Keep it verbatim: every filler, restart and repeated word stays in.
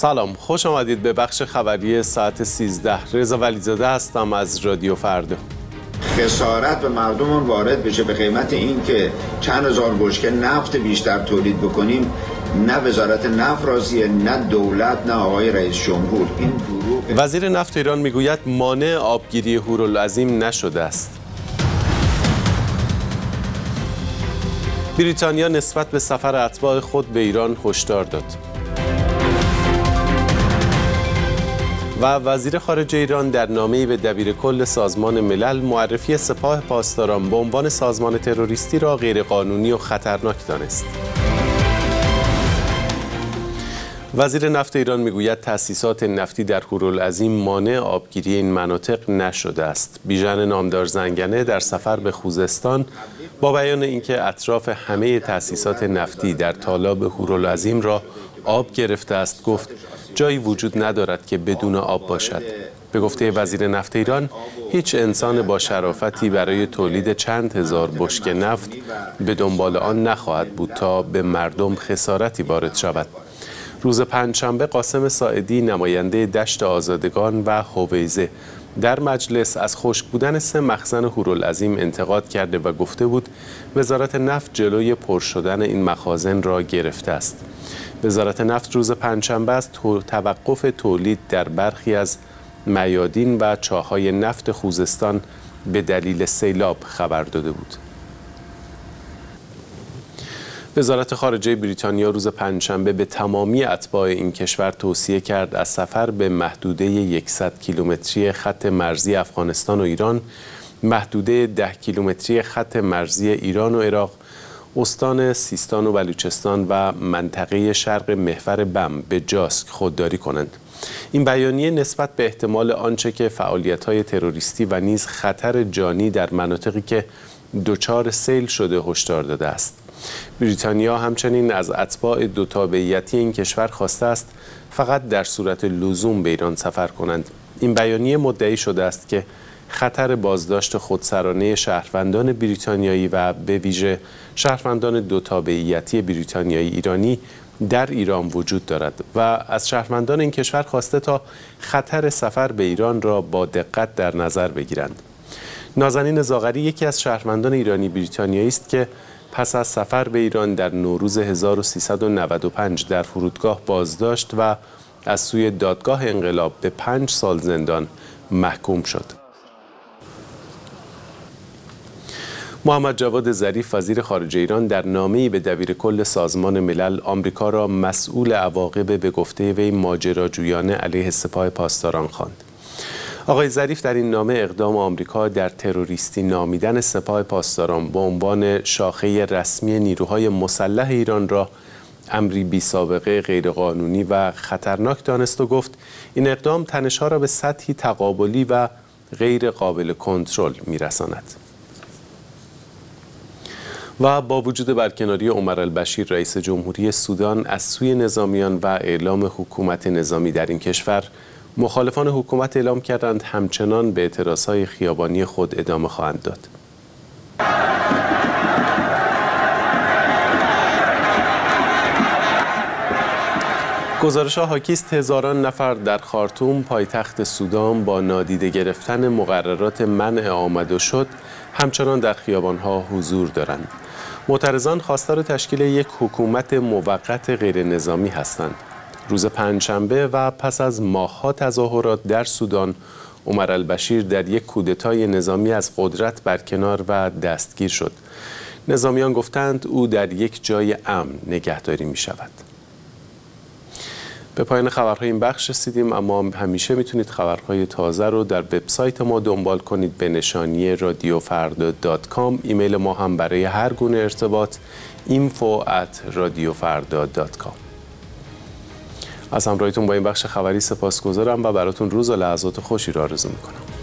سلام، خوش آمدید به بخش خبری ساعت سیزده. رضا ولیزاده هستم از رادیو فردا. خسارت به مردمون وارد بشه به قیمت این که چند هزار بشکه نفت بیشتر تولید بکنیم، نه وزارت نفت راضیه، نه دولت، نه آقای رئیس جمهور. این وزیر نفت ایران میگوید مانع آبگیری هورالعظیم نشده است. بریتانیا نسبت به سفر اتباع خود به ایران هشدار داد. و وزیر خارجه ایران در نامه‌ای به دبیرکل سازمان ملل معرفی سپاه پاسداران به عنوان سازمان تروریستی را غیرقانونی و خطرناک دانست. وزیر نفت ایران میگوید تأسیسات نفتی در هورالعظیم مانع آبگیری این مناطق نشده است. بیژن نامدار زنگنه در سفر به خوزستان با بیان اینکه اطراف همه تأسیسات نفتی در تالاب هورالعظیم را آب گرفته است گفت جایی وجود ندارد که بدون آب باشد. به گفته وزیر نفت ایران هیچ انسان با شرافتی برای تولید چند هزار بشکه نفت به دنبال آن نخواهد بود تا به مردم خسارتی وارد شود. روز پنجشنبه قاسم ساعدی نماینده دشت آزادگان و هویزه در مجلس از خشک بودن سه مخزن هورالعظیم انتقاد کرده و گفته بود وزارت نفت جلوی پر شدن این مخازن را گرفته است. وزارت نفت روز پنجشنبه از توقف تولید در برخی از میادین و چاه‌های نفت خوزستان به دلیل سیلاب خبر داده بود. وزارت خارجه بریتانیا روز پنجشنبه به تمامی اتباع این کشور توصیه کرد از سفر به محدوده صد کیلومتری خط مرزی افغانستان و ایران، محدوده ده کیلومتری خط مرزی ایران و عراق، استان سیستان و بلوچستان و منطقه شرق محور بم به جاسک خودداری کنند. این بیانیه نسبت به احتمال آنچه که فعالیت‌های تروریستی و نیز خطر جانی در مناطقی که دچار سیل شده هشدار داده است. بریتانیا همچنین از اتباع دو تابعیتی این کشور خواسته است فقط در صورت لزوم به ایران سفر کنند. این بیانیه مدعی شده است که خطر بازداشت خودسرانه شهروندان بریتانیایی و به ویژه شهروندان دو تابعیتی بریتانیایی ایرانی در ایران وجود دارد و از شهروندان این کشور خواسته تا خطر سفر به ایران را با دقت در نظر بگیرند. نازنین زاغری یکی از شهروندان ایرانی بریتانیایی است که پس از سفر به ایران در نوروز هزار و سیصد و نود و پنج در فرودگاه بازداشت و از سوی دادگاه انقلاب به پنج سال زندان محکوم شد. محمد جواد ظریف وزیر خارجه ایران در نامه‌ای به دبیرکل سازمان ملل آمریکا را مسئول عواقب به گفته وی ماجراجویانه علیه سپاه پاسداران خواند. آقای ظریف در این نامه اقدام آمریکا در تروریستی نامیدن سپاه پاسداران به عنوان شاخه رسمی نیروهای مسلح ایران را امری بی سابقه غیرقانونی و خطرناک دانست و گفت این اقدام تنش‌ها را به سطحی تقابلی و غیر قابل کنترل می‌رساند. و با وجود برکناری عمر البشیر رئیس جمهوری سودان از سوی نظامیان و اعلام حکومت نظامی در این کشور، مخالفان حکومت اعلام کردند همچنان به اعتراضهای خیابانی خود ادامه خواهند داد. گزارش‌ها حاکی است هزاران نفر در خارتوم پایتخت سودان با نادیده گرفتن مقررات منع آمد و شد همچنان در خیابان‌ها حضور دارند. معترضان خواستار تشکیل یک حکومت موقت غیر نظامی هستند. روز پنجشنبه و پس از ماه‌ها تظاهرات در سودان، عمر البشیر در یک کودتای نظامی از قدرت برکنار و دستگیر شد. نظامیان گفتند او در یک جای امن نگهداری می شود. به پایان خبرهای این بخش رسیدیم، اما همیشه میتونید خبرهای تازه رو در وبسایت ما دنبال کنید به نشانی رادیو فردا دات کام. ایمیل ما هم برای هر گونه ارتباط اینفو ات رادیو فردا دات کام. از همراهیتون با این بخش خبری سپاسگزارم و براتون روز و لحظات خوشی را آرزو میکنم.